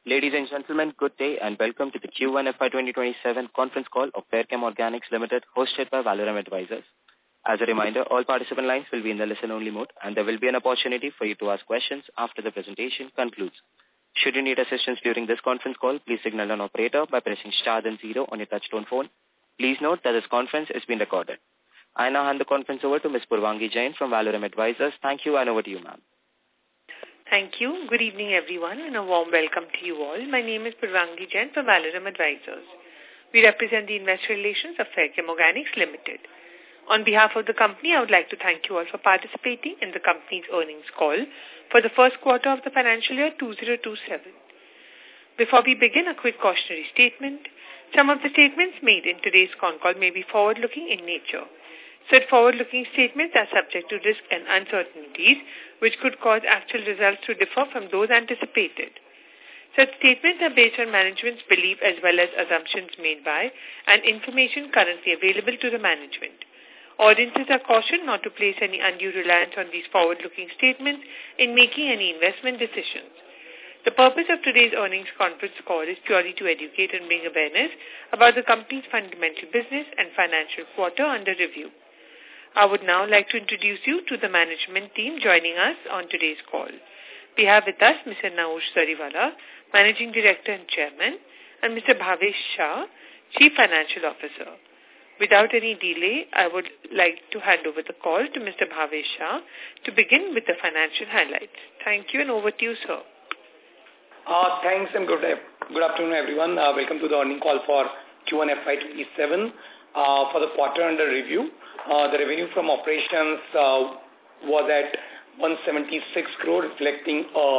Ladies and gentlemen, good day and welcome to the Q1 FY 2027 conference call of Fairchem Organics Limited, hosted by Valorem Advisors. As a reminder, all participant lines will be in the listen-only mode and there will be an opportunity for you to ask questions after the presentation concludes. Should you need assistance during this conference call, please signal an operator by pressing star then 0 on your touchtone phone. Please note that this conference is being recorded. I now hand the conference over to Ms. Purvangi Jain from Valorem Advisors. Thank you and over to you, ma'am. Thank you. Good evening, everyone, and a warm welcome to you all. My name is Purvangi Jain from Valorem Advisors. We represent the investor relations of Fairchem Organics Limited. On behalf of the company, I would like to thank you all for participating in the company's earnings call for the first quarter of the financial year 2027. Before we begin, a quick cautionary statement. Some of the statements made in today's con call may be forward-looking in nature. Such forward-looking statements are subject to risks and uncertainties, which could cause actual results to differ from those anticipated. Such statements are based on management's belief as well as assumptions made by and information currently available to the management. Audiences are cautioned not to place any undue reliance on these forward-looking statements in making any investment decisions. The purpose of today's earnings conference call is purely to educate and bring awareness about the company's fundamental business and financial quarter under review. I would now like to introduce you to the management team joining us on today's call. We have with us Mr. Naosh Sariwala, Managing Director and Chairman, and Mr. Bhavesh Shah, Chief Financial Officer. Without any delay, I would like to hand over the call to Mr. Bhavesh Shah to begin with the financial highlights. Thank you and over to you, sir. Thanks and good afternoon, everyone. Welcome to the earnings call for Q1 FY 2027 for the quarter under review. The revenue from operations was at 176 crore, reflecting a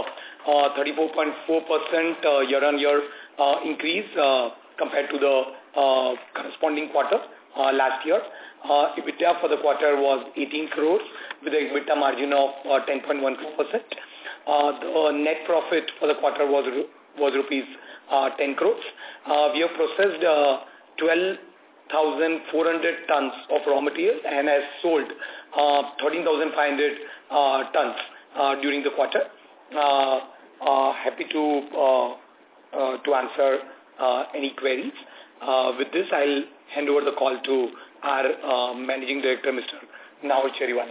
34.4% year-on-year increase compared to the corresponding quarter last year. EBITDA for the quarter was 18 crores with an EBITDA margin of 10.14%. The net profit for the quarter was rupees 10 crores. We have processed 12,400 tons of raw material and has sold 13,500 tons during the quarter. Happy to answer any queries. With this, I'll hand over the call to our Managing Director, Mr. Naosh Sariwala.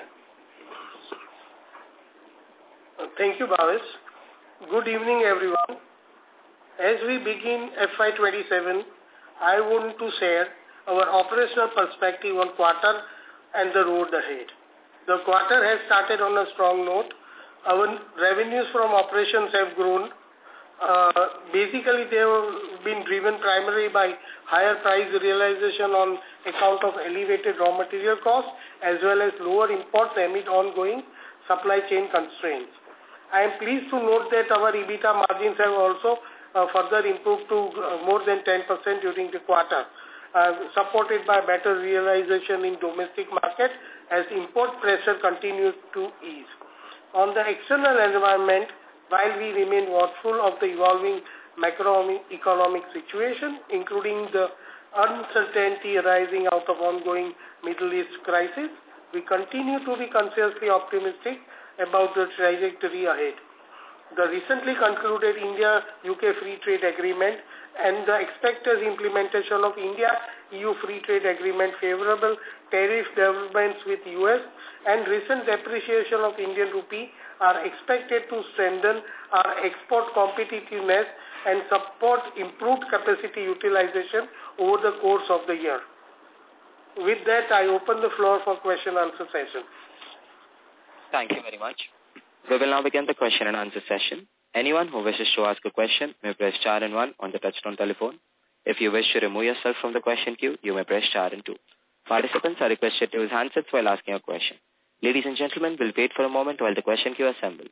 Thank you, Bhavesh. Good evening, everyone. As we begin FY 27, I want to share our operational perspective on quarter and the road ahead. The quarter has started on a strong note. Our revenues from operations have grown. Basically, they have been driven primarily by higher price realization on account of elevated raw material costs as well as lower imports amid ongoing supply chain constraints. I am pleased to note that our EBITDA margins have also further improved to more than 10% during the quarter, supported by better realization in domestic market as import pressure continues to ease. On the external environment, while we remain watchful of the evolving macroeconomic situation, including the uncertainty arising out of ongoing Middle East crisis, we continue to be consciously optimistic about the trajectory ahead. The recently concluded India-UK Free Trade Agreement and the expected implementation of India-EU Free Trade Agreement, favorable tariff developments with US and recent depreciation of Indian rupee are expected to strengthen our export competitiveness and support improved capacity utilization over the course of the year. With that, I open the floor for question and answer session. Thank you very much. We will now begin the question and answer session. Anyone who wishes to ask a question may press star and 1 on the touchtone telephone. If you wish to remove yourself from the question queue, you may press star and 2. Participants are requested to use handsets while asking a question. Ladies and gentlemen, we'll wait for a moment while the question queue assembles.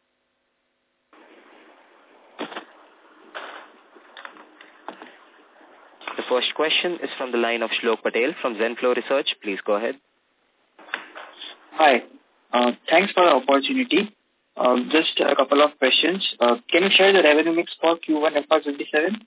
The first question is from the line of Shlok Patel from Zenflow Research. Please go ahead. Hi. Thanks for the opportunity. Just a couple of questions. Can you share the revenue mix for Q1 FY 27?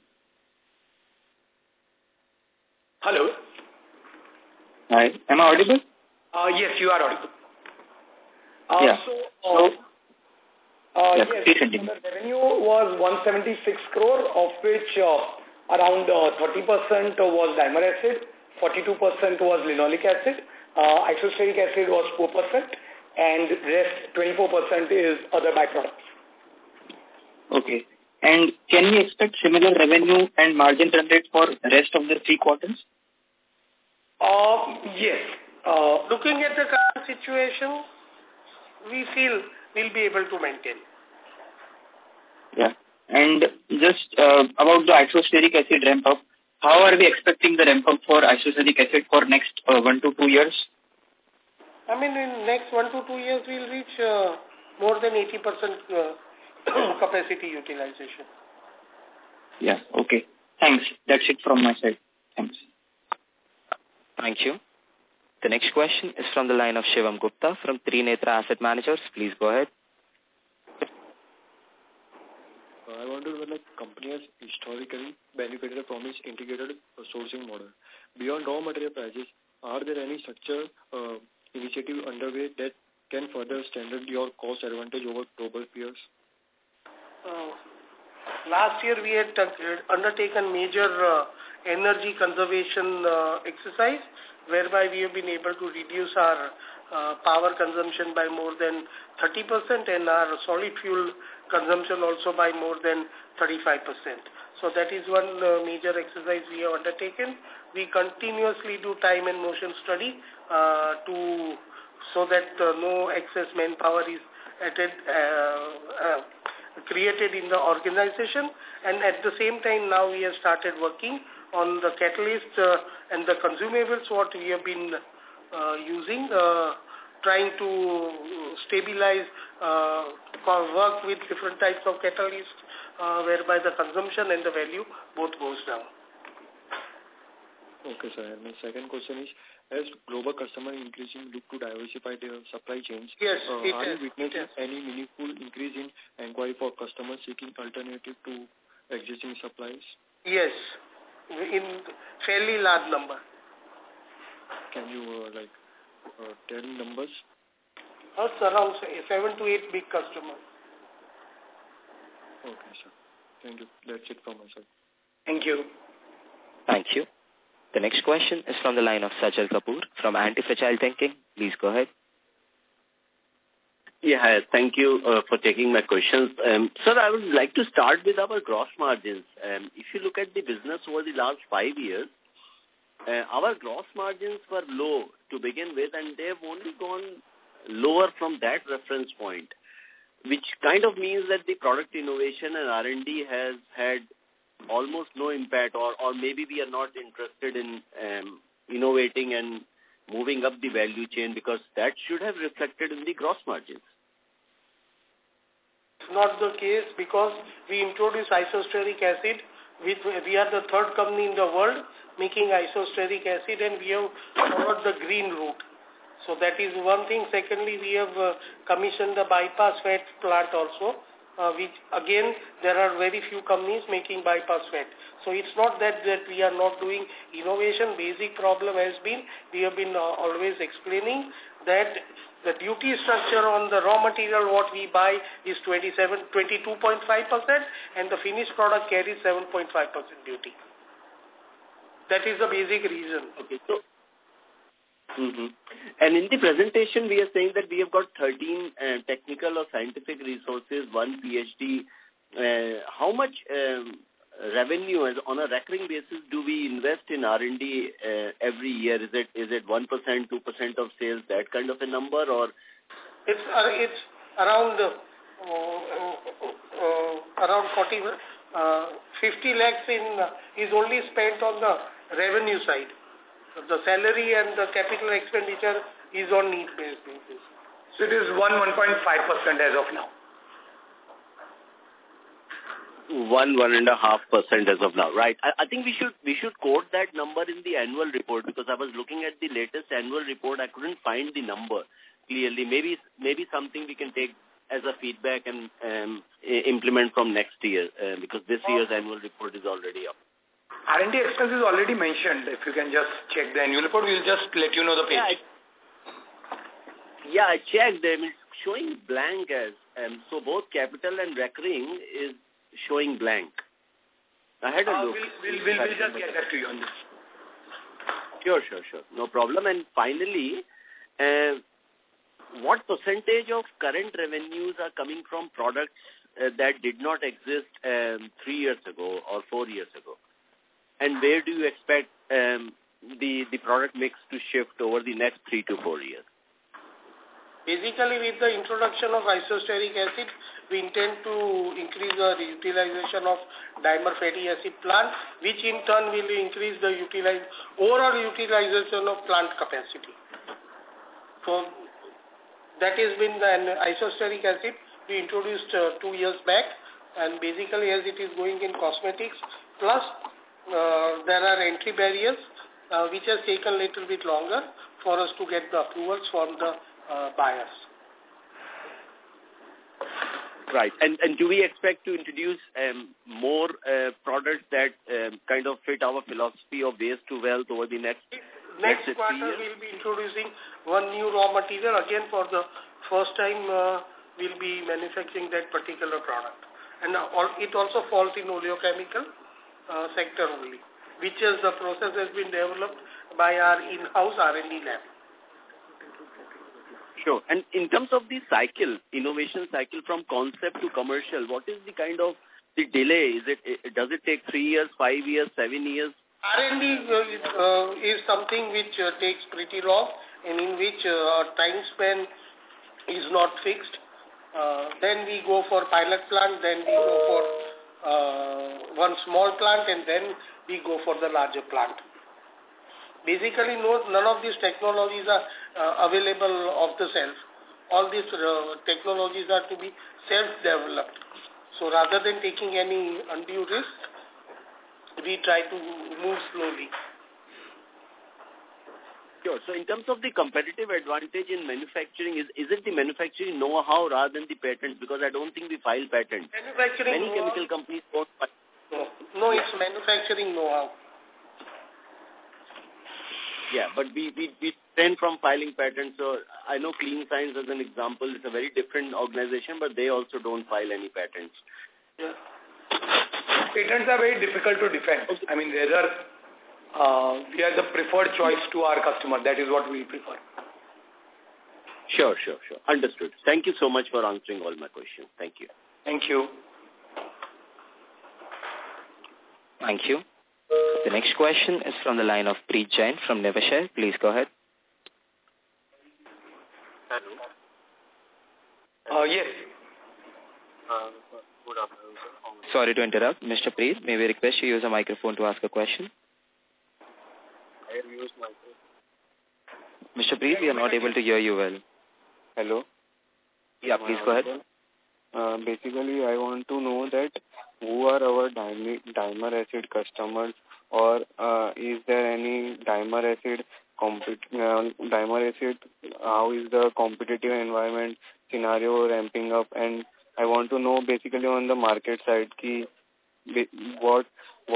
Hello. Hi. Am I audible? Yes, you are audible. Yes, the revenue was 176 crore, of which around 30% was dimer acid, 42% was linoleic acid, isosteric acid was 4%, and rest 24% is other byproducts. Okay. And can we expect similar revenue and margin run rate for the rest of the 3 quarters? Yes. Looking at the current situation, we feel we'll be able to maintain. Yeah. And just about the isosteric acid ramp-up, how are we expecting the ramp-up for isosteric acid for next 1 to 2 years? I mean, in next 1 to 2 years, we'll reach more than 80% capacity utilization. Yeah, okay. Thanks. That's it from my side. Thanks. Thank you. The next question is from the line of Shivam Gupta from Trinetra Asset Managers. Please go ahead. I want to know, like, company has historically benefited from its integrated sourcing model. Beyond raw material prices, are there any structure initiative underway that can further strengthen your cost advantage over global peers? Last year, we had undertaken major energy conservation exercise, whereby we have been able to reduce our power consumption by more than 30% and our solid fuel consumption also by more than 35%. So that is one major exercise we have undertaken. We continuously do time and motion study so that no excess manpower is created in the organization, and at the same time now we have started working on the catalyst and the consumables what we have been using, trying to stabilize, work with different types of catalysts whereby the consumption and the value both goes down. Okay, sir. And my second question is, as global customers increasingly look to diversify their supply chains, yes, are you witnessing any meaningful increase in inquiry for customers seeking alternative to existing supplies? Yes, in fairly large number. Can you tell numbers? It's around 7 to 8 big customers. Okay, sir. Thank you. That's it from my side. Thank you. Thank you. The next question is from the line of Sajal Kapoor from Anti-Fragile Thinking. Please go ahead. Yeah, hi. Thank you for taking my questions. Sir, I would like to start with our gross margins. If you look at the business over the last 5 years, our gross margins were low to begin with, and they've only gone lower from that reference point, which kind of means that the product innovation and R&D has had almost no impact, or maybe we are not interested in innovating and moving up the value chain, because that should have reflected in the gross margins. It's not the case, because we introduced isosteric acid. We are the third company in the world making isosteric acid, and we have followed the green route. So that is one thing. Secondly, we have commissioned the bypass fat plant also, which again, there are very few companies making bypass fat. So it's not that we are not doing innovation. Basic problem has been, we have been always explaining that the duty structure on the raw material what we buy is 22.5%, and the finished product carries 7.5% duty. That is the basic reason. Okay, so and in the presentation, we are saying that we have got 13 technical or scientific resources, 1 PhD. How much revenue on a recurring basis do we invest in R&D every year? Is it 1%, 2% of sales, that kind of a number, or? It's around 40, 50 lakhs is only spent on the revenue side. The salary and the capital expenditure is on need-based basis. So it is 1.5% as of now. 1.5% as of now, right? I think we should quote that number in the annual report, because I was looking at the latest annual report. I couldn't find the number clearly. Maybe something we can take as a feedback and implement from next year, because this year's annual report is already up. R&D expense is already mentioned. If you can just check the annual report, we'll just let you know the page. Yeah, I checked them. It's showing blank as So both capital and recurring is showing blank. I had a look. We'll just get back to you on this. Sure. No problem. And finally, what percentage of current revenues are coming from products that did not exist 3 years ago or 4 years ago? And where do you expect the product mix to shift over the next 3 to 4 years? Basically, with the introduction of isosteric acid, we intend to increase the utilization of dimer fatty acid plant, which in turn will increase the overall utilization of plant capacity. So that has been the isosteric acid we introduced 2 years back, and basically as it is going in cosmetics, plus there are entry barriers which has taken a little bit longer for us to get the approvals from the buyers. Right. And do we expect to introduce more products that kind of fit our philosophy of waste to wealth over the next quarter? We'll be introducing one new raw material. Again, for the first time, we'll be manufacturing that particular product. And it also falls in oleochemical sector only, which is the process has been developed by our in-house R&D lab. Sure. And in terms of the cycle, innovation cycle from concept to commercial, what is the kind of the delay? Does it take 3 years, 5 years, 7 years? R&D is something which takes pretty long, and in which time span is not fixed. Then we go for pilot plant, then we go for one small plant, and then we go for the larger plant. Basically, none of these technologies are available off the shelf. All these technologies are to be self-developed. So rather than taking any undue risk, we try to move slowly. Sure. So in terms of the competitive advantage in manufacturing, is it the manufacturing know-how rather than the patents? Because I don't think we file patents. Many chemical companies don't file. No, it's manufacturing know-how. Yeah, but we stand from filing patents. So I know Clean Science as an example is a very different organization, but they also don't file any patents. Yeah. Patents are very difficult to defend. Okay. I mean, we are the preferred choice to our customer. That is what we prefer. Sure. Understood. Thank you so much for answering all my questions. Thank you. Thank you. Thank you. The next question is from the line of Preet Jain from Niveshaay. Please go ahead. Hello. Yes. Good afternoon, sir. Sorry to interrupt. Mr. Preet, may we request you use a microphone to ask a question? I have used microphone. Mr. Preet, we are not able to hear you well. Hello? Yeah, please go ahead. Basically, I want to know that who are our dimer acid customers, or is there any dimer acid, how is the competitive environment scenario ramping up? And I want to know basically on the market side, what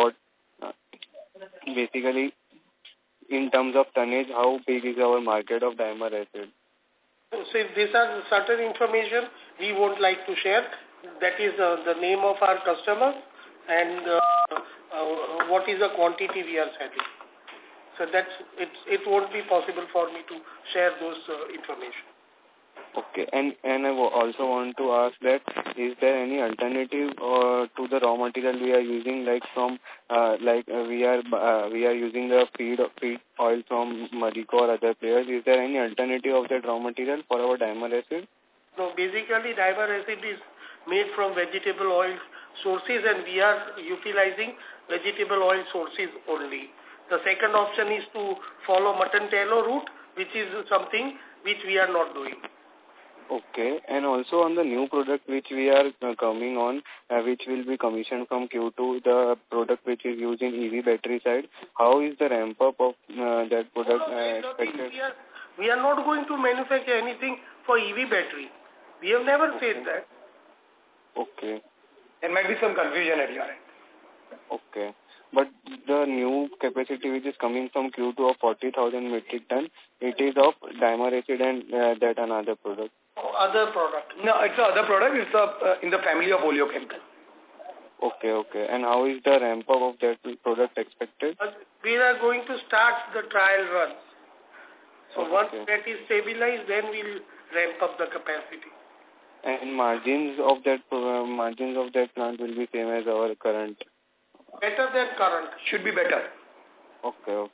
basically in terms of tonnage, how big is our market of dimer acid? So if these are certain information we won't like to share. That is the name of our customer and what is the quantity we are selling. So it won't be possible for me to share those information. Okay, and I also want to ask that is there any alternative to the raw material we are using, like from we are using the feed oil from Marico or other players? Is there any alternative of that raw material for our dimer acid? No, basically dimer acid is made from vegetable oil sources, and we are utilizing vegetable oil sources only. The second option is to follow mutton tallow route, which is something which we are not doing. Okay, and also on the new product which we are coming on, which will be commissioned from Q2, the product which is used in EV battery side, how is the ramp up of that product expected? We are not going to manufacture anything for EV battery. We have never said that. Okay. There might be some confusion at your end. Okay. But the new capacity which is coming from Q2 of 40,000 metric ton, it is of dimer acid and that another product. Other product. No, it's another product. It's in the family of oleochemical. Okay. And how is the ramp up of that product expected? We are going to start the trial runs. So once Okay. that is stabilized, then we'll ramp up the capacity. And margins of that plant will be same as our current. Better than current. Should be better. Okay.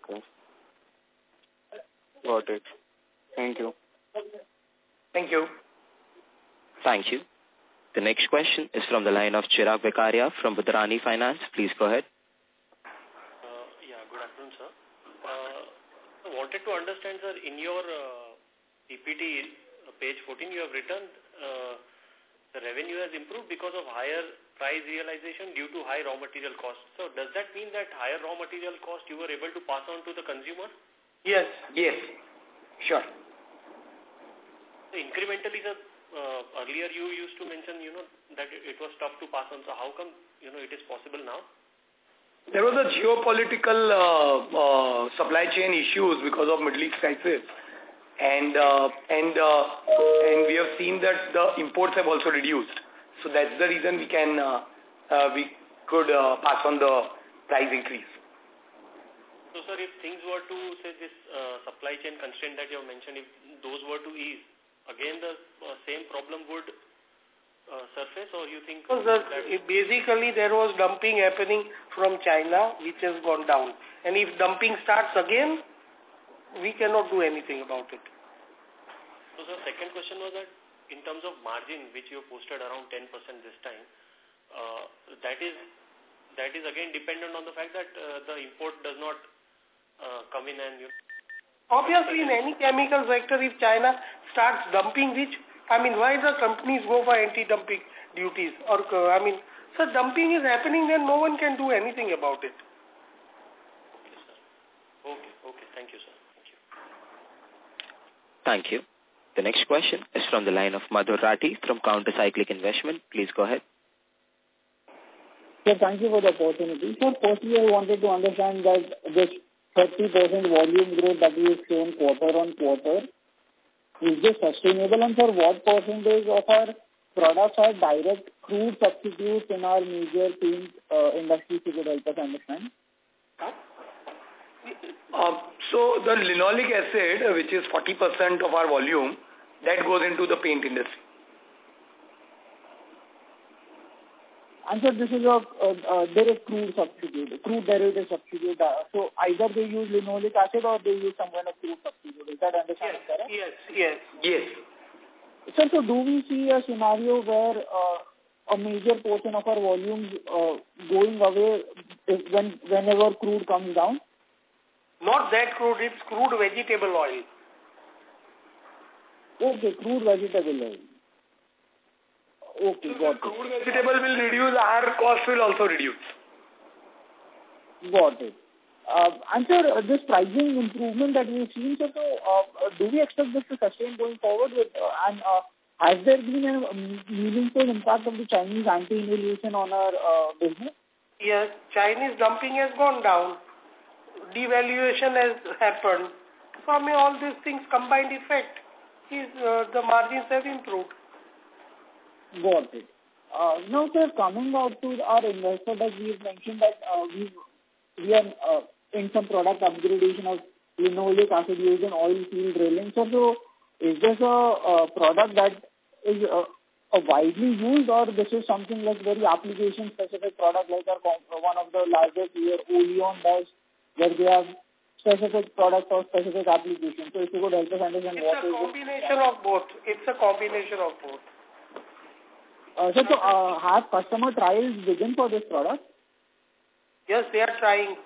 Got it. Thank you. Thank you. Thank you. The next question is from the line of Chirag Bekaria from Budrani Finance. Please go ahead. Good afternoon, sir. I wanted to understand, sir, in your PPT, page 14, you have written the revenue has improved because of higher price realization due to high raw material costs. So does that mean that higher raw material cost you were able to pass on to the consumer? Yes. Sure. So incrementally, sir, earlier you used to mention, that it was tough to pass on. So how come, it is possible now? There was a geopolitical supply chain issues because of Middle East crisis. And we have seen that the imports have also reduced. So that's the reason we could pass on the price increase. So, sir, if things were to, say, this supply chain constraint that you have mentioned, if those were to ease, again the same problem would surface, or you think? So, basically, there was dumping happening from China, which has gone down. And if dumping starts again, we cannot do anything about it. So, sir, second question was that in terms of margin, which you posted around 10% this time, that is again dependent on the fact that the import does not come in and... Obviously, in any chemical sector, if China starts dumping, why the companies go for anti-dumping duties? So dumping is happening, then no one can do anything about it. Okay, sir. Okay. Thank you, sir. Thank you. The next question is from the line of Madhur Rathi from Countercyclic Investment. Please go ahead. Sir, thank you for the opportunity. Sir, firstly, I wanted to understand that this 30% volume growth that we have shown quarter on quarter, is this sustainable, and for what percentage of our products are direct crude substitutes in our major paint industry, if you could help us understand? So the linoleic acid, which is 40% of our volume, that goes into the paint industry. And so this is a direct crude substitute, crude derivative substitute. So either they use linoleic acid or they use some kind of crude substitute. Is that understanding correct? Yes. Sir, so do we see a scenario where a major portion of our volumes going away whenever crude comes down? Not that crude, it's crude vegetable oil. Okay, crude vegetable oil. Okay, got it. Crude vegetable will reduce, our cost will also reduce. Got it. And sir, this pricing improvement that we've seen, so do we expect this to sustain going forward? Has there been a meaningful impact of the Chinese anti-involution on our business? Yes, Chinese dumping has gone down. Devaluation has happened. From all these things combined effect, the margins have improved. Got it. Now, sir, coming out to our investor that we have mentioned that we are in some product upgradation of linoleic acid used in oil field drilling. So is this a product that is widely used, or this is something like very application-specific product like one of the largest here, Oleon does, where they have specific product for specific application? So if you could help us understand what is it? It's a combination of both. So have customer trials begun for this product? Yes, they are trying.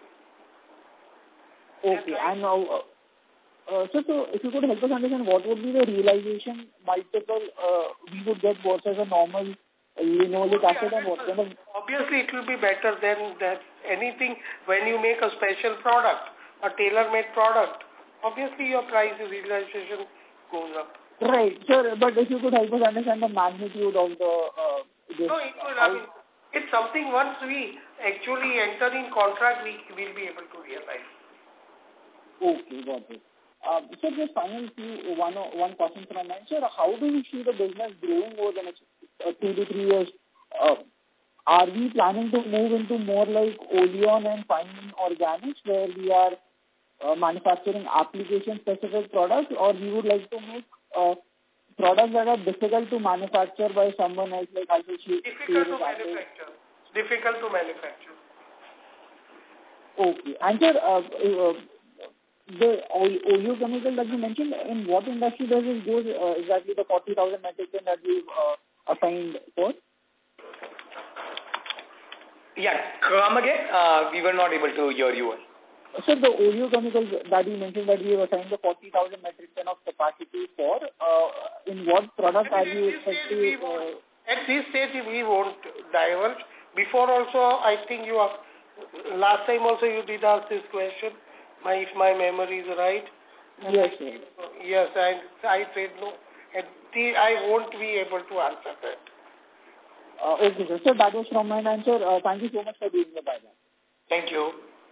Okay, and so if you could help us understand what would be the realization multiple we would get versus a normal linoleic acid, and what kind of... Obviously, it will be better than that. Anything, when you make a special product, a tailor-made product, obviously your price realization goes up. Right, sure, but if you could help us understand the magnitude of the... it's something once we actually enter in contract, we will be able to realize. Okay, got it. So just final one question from me. Sir, how do we see the business growing over the next 2 to 3 years? Are we planning to move into more like Oleon and fine organics where we are manufacturing application-specific products, or we would like to make products that are difficult to manufacture by someone else, like Difficult to manufacture. Okay. And sir, the oleochemical that you mentioned, in what industry does it go exactly, the 40,000 metric ton that we've assigned for? Yeah, come again. We were not able to hear you. Sir, the oleochemicals that you mentioned that we have assigned the 40,000 metric ton of capacity for, in what product are you expecting? At this stage, we won't divulge. Before also, I think last time also you did ask this question, if my memory is right. Yes, sir. Yes, I said no. I won't be able to answer that. Okay, sir. So that was from my answer. Thank you so much for doing the buyback. Thank you.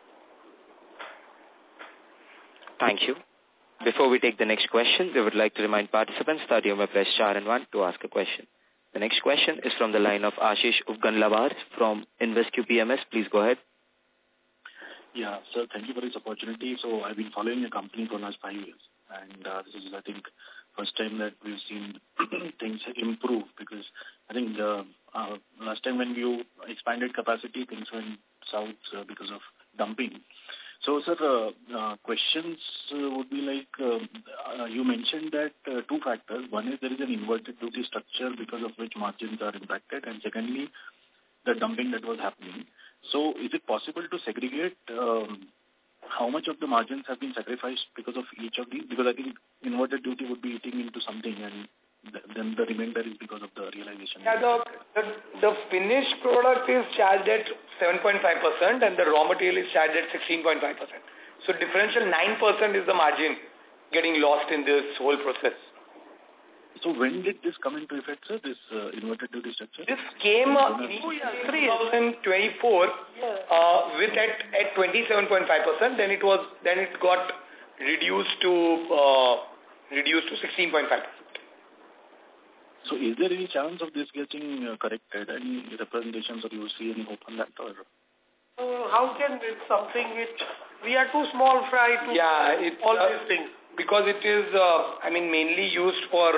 Thank you. Before we take the next question, we would like to remind participants that you may press star and 1 to ask a question. The next question is from the line of Ashish Ufganlawar from InvesQ PMS. Please go ahead. Yeah, sir, thank you for this opportunity. So I've been following the company for the last 5 years. And this is, I think, first time that we've seen things improve, because I think last time when you expanded capacity, things went south because of dumping. So, sir, questions would be like, you mentioned that 2 factors. One is there is an inverted duty structure because of which margins are impacted, and secondly, the dumping that was happening. So, is it possible to segregate how much of the margins have been sacrificed because of each of these? Because I think inverted duty would be eating into something, and then the remainder is because of the realization. Yeah, the finished product is charged at 7.5% and the raw material is charged at 16.5%. So differential 9% is the margin getting lost in this whole process. So when did this come into effect, sir, this inverted duty structure? This came in 2024 with at 27.5%. Then it got reduced to 16.5%. So is there any chance of this getting corrected? Any representations, or you see any hope on that? Or? How can it's something which we are too small fry to all these things? Because it is, mainly used for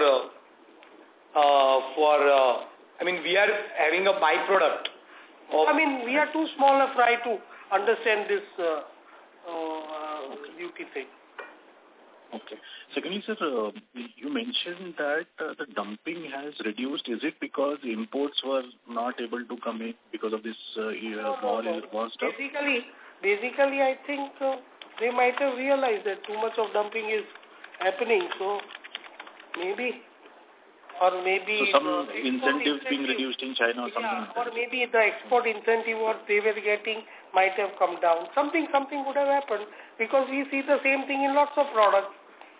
we are having a byproduct. We are too small a fry to understand this duty thing. Okay. Secondly, sir, you mentioned that the dumping has reduced. Is it because the imports were not able to come in because of this war stuff? Basically, I think they might have realized that too much of dumping is happening. So maybe. So some incentives being reduced in China or something. Yeah, or maybe the export incentive what they were getting might have come down. Something would have happened, because we see the same thing in lots of products.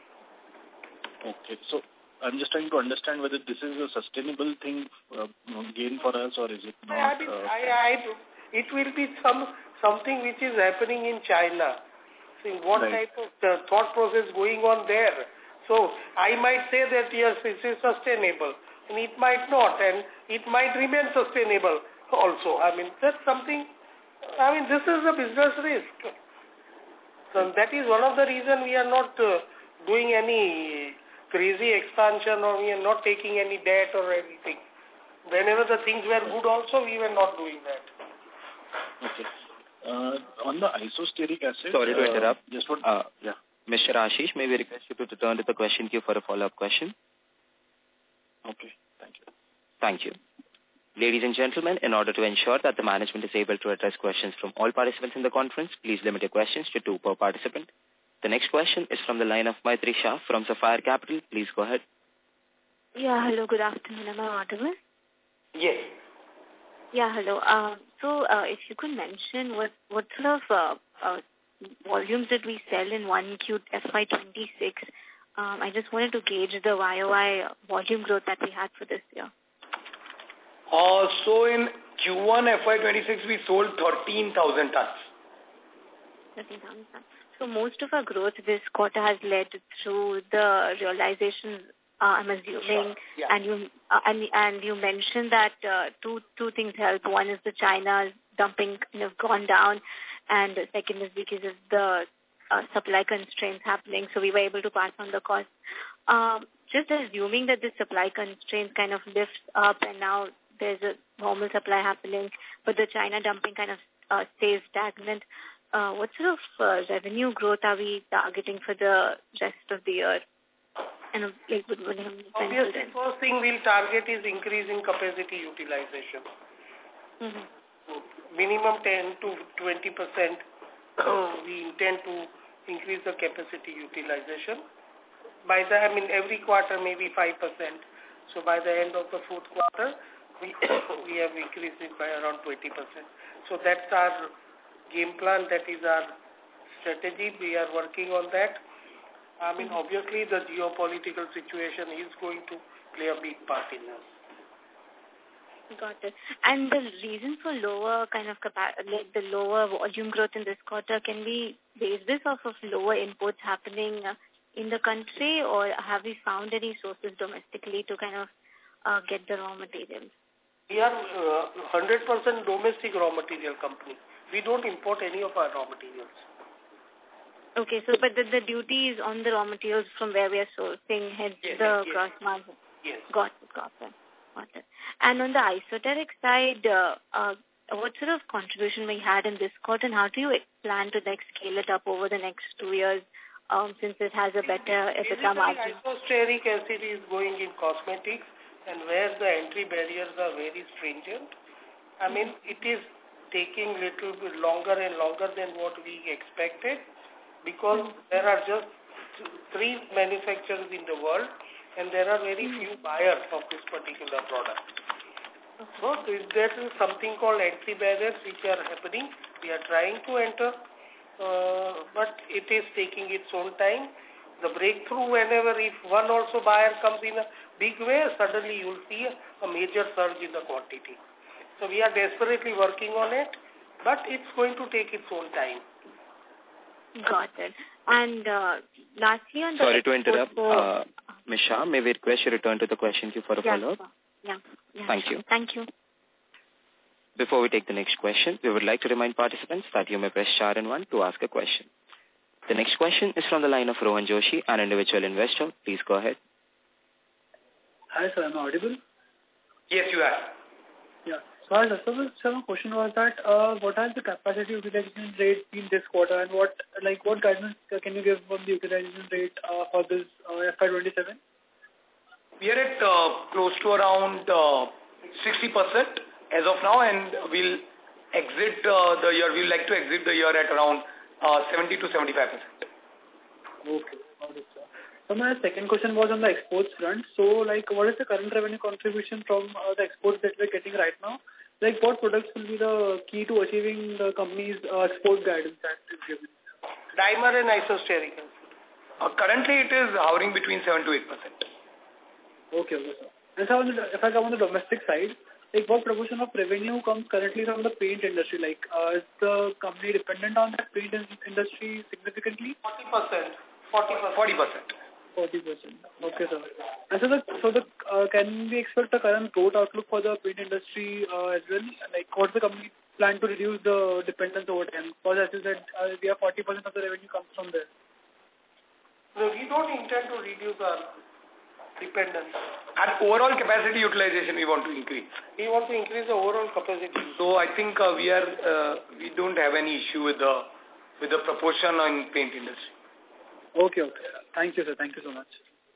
Okay, so I'm just trying to understand whether this is a sustainable thing, gain for us, or is it not? It will be something which is happening in China. See what type of thought process going on there. So I might say that yes, this is sustainable, and it might not, and it might remain sustainable also. That's something. This is a business risk. So that is one of the reasons we are not doing any crazy expansion, or we are not taking any debt or anything. Whenever the things were good also, we were not doing that. Okay. On the isosteric acid... Sorry to interrupt. Yeah. Mr. Ashish, may we request you to return to the question queue for a follow-up question? Okay. Thank you. Thank you. Ladies and gentlemen, in order to ensure that the management is able to address questions from all participants in the conference, please limit your questions to 2 per participant. The next question is from the line of Maitri Shah from Sapphire Capital. Please go ahead. Yeah, hello, good afternoon. Am I audible? Yes. Yeah, hello. So if you could mention what sort of volumes did we sell in 1Q FY26? I just wanted to gauge the YOY volume growth that we had for this year. So in Q1 FY26, we sold 13,000 tons. 13,000 tons. So most of our growth this quarter has led through the realizations, I'm assuming, Sure. Yeah. and you mentioned that two things help. One is the China dumping gone down, and the second is because of the supply constraints happening. So we were able to pass on the cost. Just assuming that the supply constraints kind of lifts up, and now there's a normal supply happening, but the China dumping kind of stays stagnant. What sort of revenue growth are we targeting for the rest of the year? And obviously, first thing we'll target is increasing capacity utilization. Mm-hmm. Minimum 10 to 20%. We intend to increase the capacity utilization. By the, every quarter maybe 5%. So by the end of the fourth quarter, we have increased it by around 20%. So that's our game plan. That is our strategy. We are working on that. Obviously the geopolitical situation is going to play a big part in this. Got it. And the reason for lower the lower volume growth in this quarter, can we base this off of lower imports happening in the country, or have we found any sources domestically to kind of get the raw materials? We are 100% domestic raw material company. We don't import any of our raw materials. Okay, so but the duty is on the raw materials from where we are sourcing, hence the gross margin. Yes. Got it. And on the esoteric side, what sort of contribution we had in this quarter, and how do you plan to scale it up over the next 2 years, since it has a better EBITDA margin? Isosteric acid is going in cosmetics, and where the entry barriers are very stringent. It is taking little bit longer and longer than what we expected, because there are just 3 manufacturers in the world, and there are very few buyers of this particular product. So there is something called entry barriers which are happening. We are trying to enter, but it is taking its own time. The breakthrough, whenever if one also buyer comes in a big way, suddenly you will see a major surge in the quantity. So we are desperately working on it, but it's going to take its own time. Got it. And lastly on the... Sorry to interrupt. Ms. Shah, may we request you return to the question queue for a follow-up? Yeah. Thank you. Thank you. Before we take the next question, we would like to remind participants that you may press star and 1 to ask a question. The next question is from the line of Rohan Joshi, an individual investor. Please go ahead. Hi, sir. Am I audible? Yes, you are. Yeah. So my question was that what has the capacity utilization rate been this quarter, and what guidance can you give on the utilization rate for this FY27? We are at close to around 60% as of now, and we'll exit the year. We'd like to exit the year at around 70 to 75%. Okay. Got it, sir. So my second question was on the exports front. So, what is the current revenue contribution from the exports that we're getting right now? What products will be the key to achieving the company's export guidance that is given? Dimer and isosteric acid. Currently, it is hovering between 7 to 8%. Okay, sir. And so, if I come on the domestic side, what proportion of revenue comes currently from the paint industry? Is the company dependent on that paint industry significantly? 40%. 40%. Okay, sir. And so can we expect the current growth outlook for the paint industry as well? What's the company plan to reduce the dependence over time? Because as you said, we have 40% of the revenue comes from there. No, we don't intend to reduce our dependence. At overall capacity utilization, we want to increase. We want to increase the overall capacity. So I think we don't have any issue with the proportion on paint industry. Okay. Thank you, sir. Thank you so much.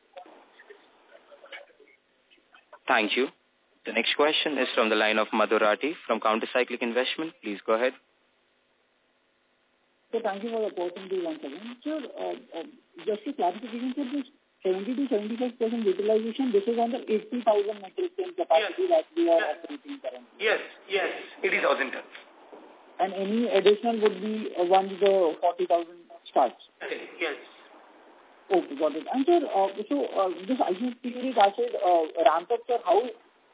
Thank you. The next question is from the line of Madhurati from Countercyclic Investment. Please go ahead. So thank you for the opportunity once again. Sir, just a clarification, sir, this 70 to 75% utilization, this is on the 80,000 metric ton capacity that we are operating currently. Yes, 80,000 tons. And any additional would be once the 40,000 starts? Yes. Okay, got it. And sir, this isosteric acid ramp up, sir, how?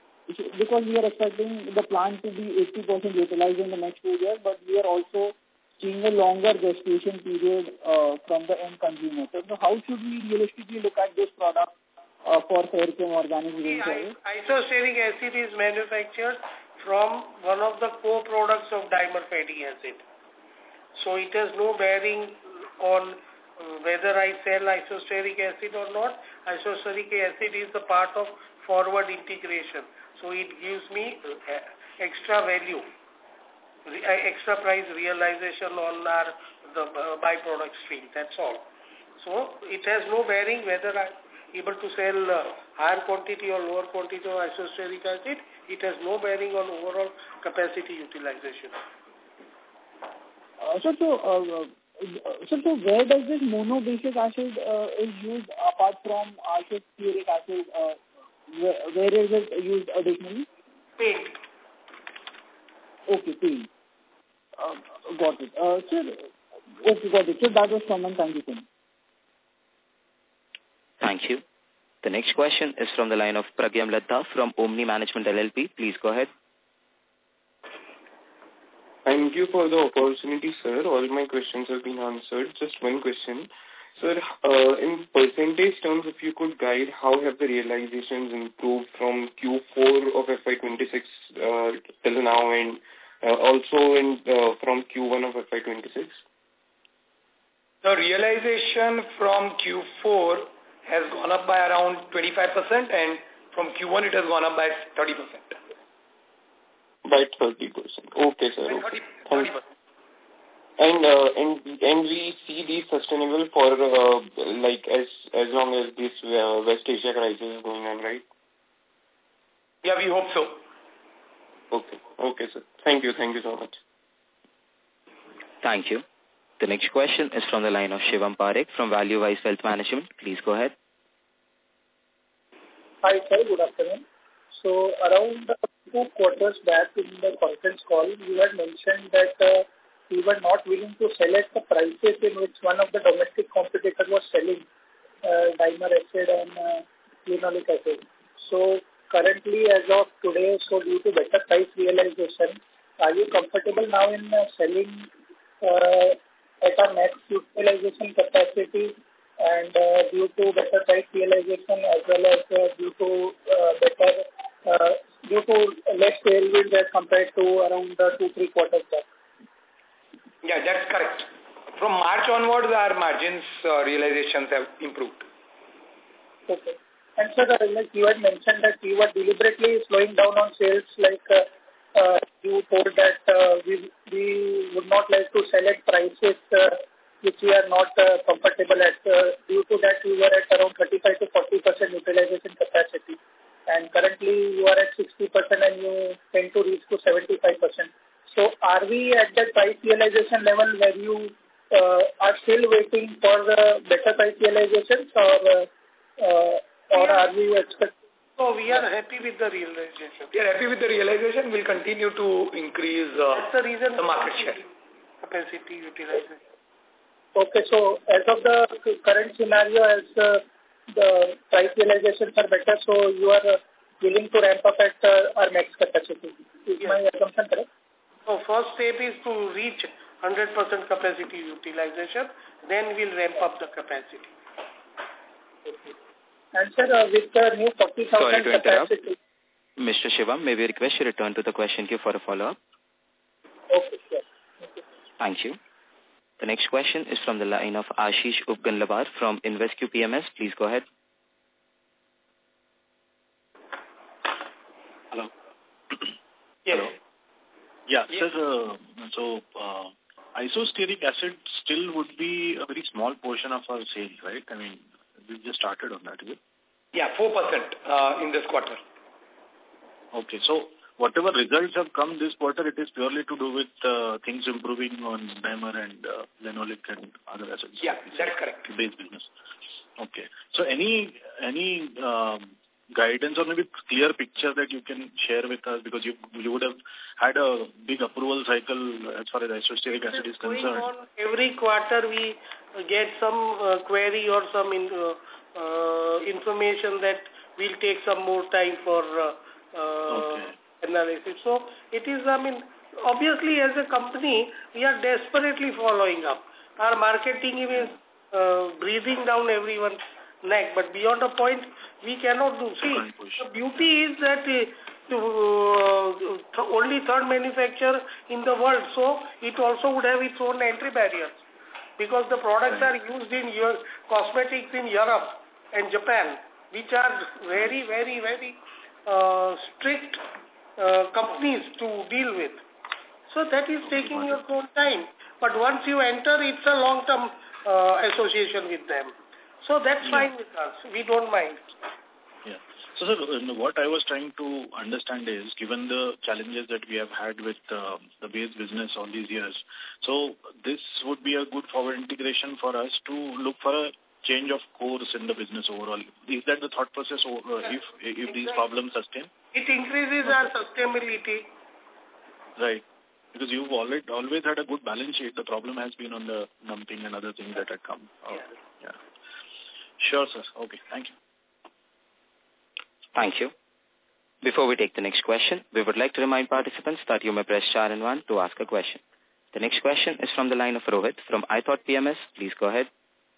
Because we are expecting the plant to be 80% utilized in the next 2 years, but we are also seeing a longer gestation period from the end consumer. So how should we realistically look at this product for Fairchem Organics going forward? Isosteric acid is manufactured from one of the co-products of dimer fatty acid. So it has no bearing on whether I sell isosteric acid or not. Isosteric acid is the part of forward integration. So it gives me extra value, extra price realization on the byproduct stream. That's all. So it has no bearing whether I'm able to sell higher quantity or lower quantity of isosteric acid. It has no bearing on overall capacity utilization. So where does this monobasic acid is used apart from isosteric acid? Where is it used additionally? Paint. Okay, paint. Got it. Sir, okay, got it. So that was common. Thank you, sir. Thank you. The next question is from the line of Pragyam Ladha from Omni Management LLP. Please go ahead. Thank you for the opportunity, sir. All my questions have been answered. Just one question. Sir, in percentage terms, if you could guide how have the realizations improved from Q4 of FY26 till now and also from Q1 of FY26? The realization from Q4 has gone up by around 25% and from Q1 it has gone up by 30%. By 30%. Okay, sir. Okay. 30%. And we see these sustainable for like as long as this West Asia crisis is going on, right? Yeah, we hope so. Okay, sir. Thank you so much. Thank you. The next question is from the line of Shivam Parekh from Value Wise Wealth Management. Please go ahead. Hi, sir. Good afternoon. So around 2 quarters back in the conference call, you had mentioned that we were not willing to sell at the prices in which one of the domestic competitors was selling dimer acid and linoleic acid. So currently, as of today, so due to better price realization, are you comfortable now in selling at our max utilization capacity and due to better price realization as well as due to less tailwind as compared to around 2-3 quarters back? Yeah, that's correct. From March onwards, our margins realizations have improved. Okay. And sir, like you had mentioned that you were deliberately slowing down on sales, like you told that we would not like to sell at prices which we are not comfortable at. Due to that, we were at around 35 to 40% utilization capacity. And currently, you are at 60% and you tend to reach to 75%. So are we at that price realization level where you are still waiting for the better price realizations or are we expecting? No, we are happy with the realization. We are happy with the realization. We'll continue to increase the market share. Capacity utilization. Okay, so as of the current scenario, as the price realizations are better, so you are willing to ramp up at our max capacity. Is my assumption correct? So first step is to reach 100% capacity utilization, then we'll ramp up the capacity. Okay. And sir, with the new 40,000 capacity... Mr. Shivam, may we request you return to the question queue for a follow-up? Okay, sure. Okay. Thank you. The next question is from the line of Ashish Upganlabar from InvesQ PMS. Please go ahead. Hello. Yes. Hello. Yeah, yes. Sir, so isosteric acid still would be a very small portion of our sales, right? I mean, we just started on that, is it? Yeah, 4% in this quarter. Okay, so whatever results have come this quarter, it is purely to do with things improving on dimer and linoleic and other acids. Yeah, that's correct. Base business. Okay. So any guidance or maybe clear picture that you can share with us, because you would have had a big approval cycle as far as isosteric acid is concerned. Every quarter we get some query or some information that will take some more time for analysis. So it is, obviously as a company, we are desperately following up. Our marketing is breathing down everyone's neck, but beyond a point, we cannot do. See, the beauty is that only third manufacturer in the world, so it also would have its own entry barriers. Because the products are used in cosmetics in Europe and Japan, which are very, very, very strict companies to deal with. So that is taking your own time. But once you enter, it's a long-term association with them. So that's fine with us. We don't mind. Yeah. So, sir, what I was trying to understand is, given the challenges that we have had with the base business all these years, so this would be a good forward integration for us to look for a change of course in the business overall. Is that the thought process if these problems sustain? It increases our sustainability. Right. Because you've always had a good balance sheet. The problem has been on the dumping and other things that had come. Okay. Yeah. Sure, sir. Okay. Thank you. Thank you. Before we take the next question, we would like to remind participants that you may press star and 1 to ask a question. The next question is from the line of Rohit from iThought PMS. Please go ahead.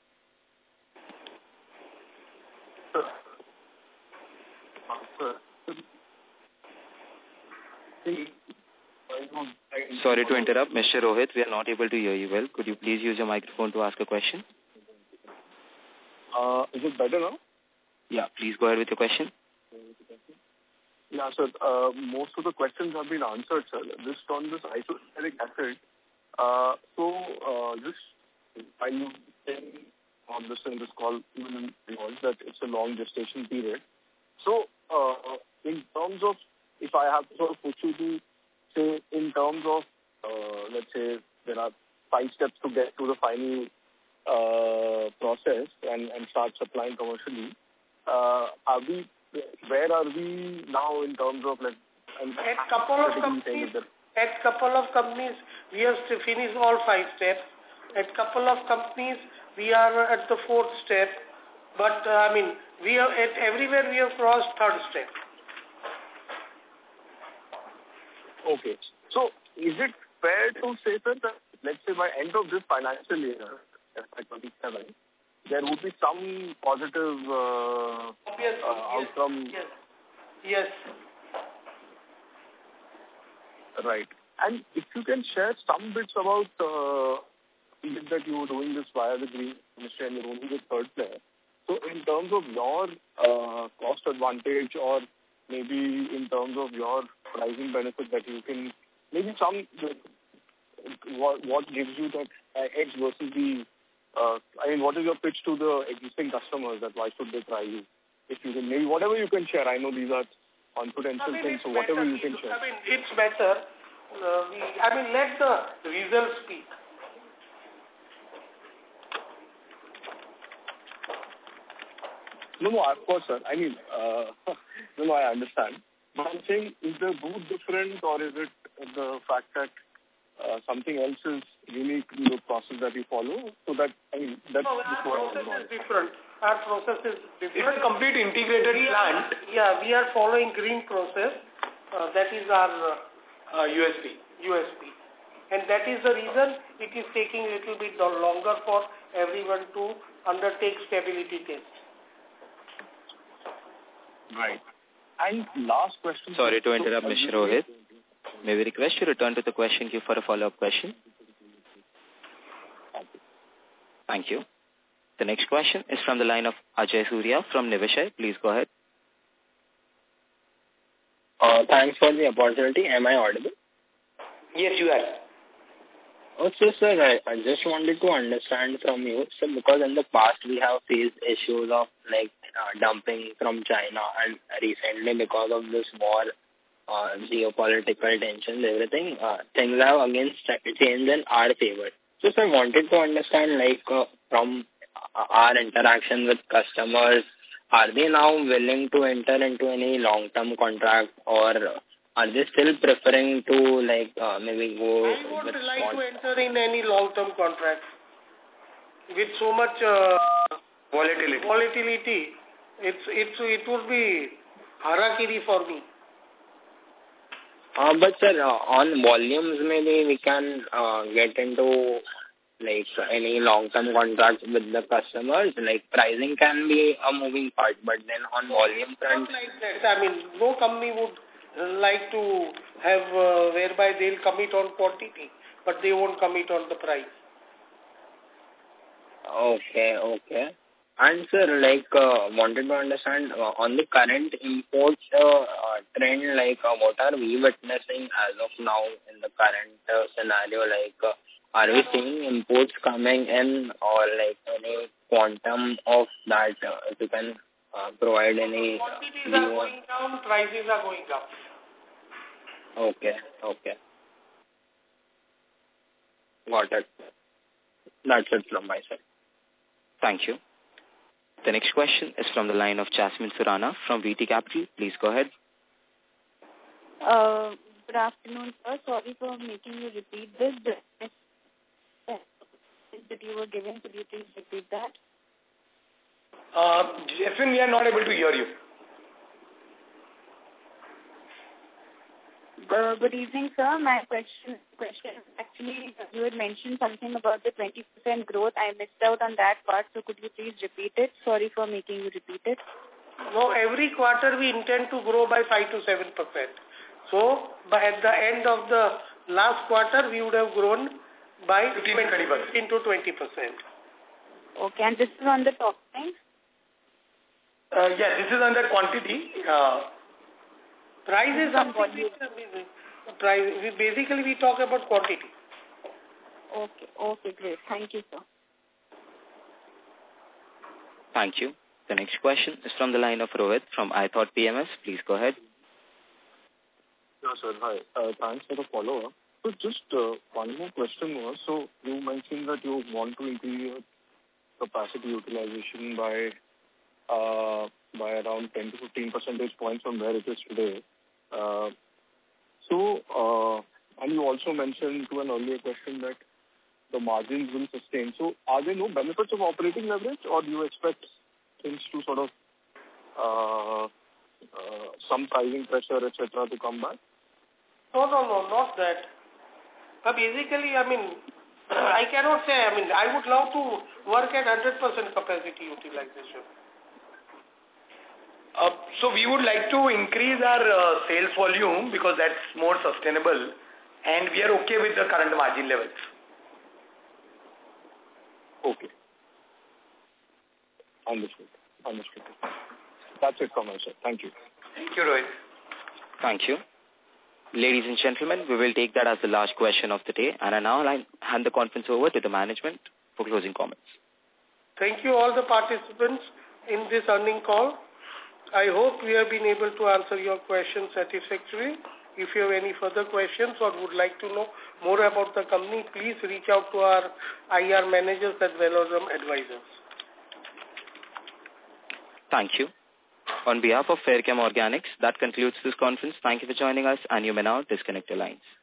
Sorry to interrupt, Mr. Rohit. We are not able to hear you well. Could you please use your microphone to ask a question? Is it better now? Yeah, please go ahead with your question. Yeah, sir. Most of the questions have been answered, sir. Just on this isosteric acid. Just while you saying on this in this call, even that it's a long gestation period. So, in terms of, if I have to sort of push you to say, in terms of, let's say, there are 5 steps to get to the final process and start supplying commercially, where are we now in terms of, like, at couple of companies, we have to finish all 5 steps. At couple of companies, we are at the 4th step. But, we are everywhere we have crossed 3rd step. Okay. So, is it fair to say, sir, that, let's say, by end of this financial year, FY27, there would be some positive outcome? Yes. Right. And if you can share some bits about that you were doing this via the green ministry and you're only the 3rd player. So in terms of your cost advantage, or maybe in terms of your pricing benefit that you can, maybe some, what gives you that edge versus the, what is your pitch to the existing customers that why should they try you? If you can, maybe whatever you can share. I know these are confidential things, so whatever you can share. It's better. Let the results speak. No, of course, sir. I understand. But I'm saying, is the route different, or is it the fact that something else is unique in the process that you follow? So that, that's our process is different. Our process is different. It's a complete integrated plant. Yeah, we are following green process. That is our USP. And that is the reason it is taking a little bit longer for everyone to undertake stability tests. Right. And last question. Sorry to interrupt, Mr. Rohit. May we request you return to the question queue for a follow-up question? Thank you. The next question is from the line of Ajay Surya from Niveshaay. Please go ahead. Thanks for the opportunity. Am I audible? Yes, you are. Also, sir, I just wanted to understand from you, sir, because in the past we have faced issues of dumping from China, and recently because of this war, geopolitical tensions, everything, things have again changed in our favor. So, sir, wanted to understand, from our interaction with customers, are they now willing to enter into any long-term contract, or are they still preferring to maybe go? I would like to enter in any long-term contract with so much volatility. It would be harakiri for me. But sir, on volumes, maybe we can get into like any long-term contracts with the customers. Like pricing can be a moving part, but then on volume front, not like that. I mean, no company would like to have whereby they'll commit on quantity, but they won't commit on the price. Okay. And sir, like, wanted to understand on the current imports trend, like, what are we witnessing as of now in the current scenario? Like, are we seeing imports coming in, or like any quantum of that? If you can provide any. Quantities are going down, prices are going up. Okay. Got it. That's it from my side. Thank you. The next question is from the line of Jasmine Surana from VT Capital. Please go ahead. Good afternoon, sir. Sorry for making you repeat this. That you were given, could you please repeat that? Jasmine, we are not able to hear you. Good evening, sir. My question, actually, you had mentioned something about the 20% growth. I missed out on that part, so could you please repeat it? Sorry for making you repeat it. No, every quarter we intend to grow by 5 to 7%. So, at the end of the last quarter, we would have grown by 15 to 20%. Okay, and this is on the top line? Yes, this is under quantity. Price is something we talk about quantity. Okay, great. Thank you, sir. Thank you. The next question is from the line of Rohit from iThought PMS. Please go ahead. Yes, sir. Hi. Thanks for the follow-up. So just one more question was, so you mentioned that you want to increase your capacity utilization by around 10 to 15 percentage points from where it is today. And you also mentioned to an earlier question that the margins will sustain. So are there no benefits of operating leverage, or do you expect things to sort of some pricing pressure, etc., to come back? No, not that. Basically, I cannot say. I would love to work at 100% capacity utilization. So we would like to increase our sales volume because that's more sustainable, and we are okay with the current margin levels. Okay. Understood. That's it from my side. Thank you. Thank you, Rohit. Thank you. Ladies and gentlemen, we will take that as the last question of the day, and I now hand the conference over to the management for closing comments. Thank you all the participants in this earning call. I hope we have been able to answer your questions satisfactorily. If you have any further questions or would like to know more about the company, please reach out to our IR managers at Velorum Advisors. Thank you. On behalf of Fairchem Organics, that concludes this conference. Thank you for joining us, and you may now disconnect your lines.